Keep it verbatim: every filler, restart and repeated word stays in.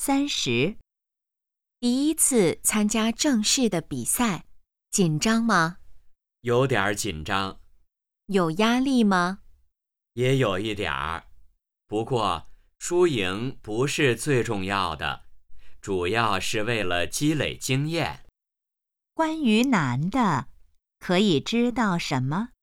三十。第一次参加正式的比赛，紧张吗？ 有点紧张。 有压力吗？ 也有一点儿。不过，输赢不是最重要的，主要是为了积累经验。 关于难的，可以知道什么？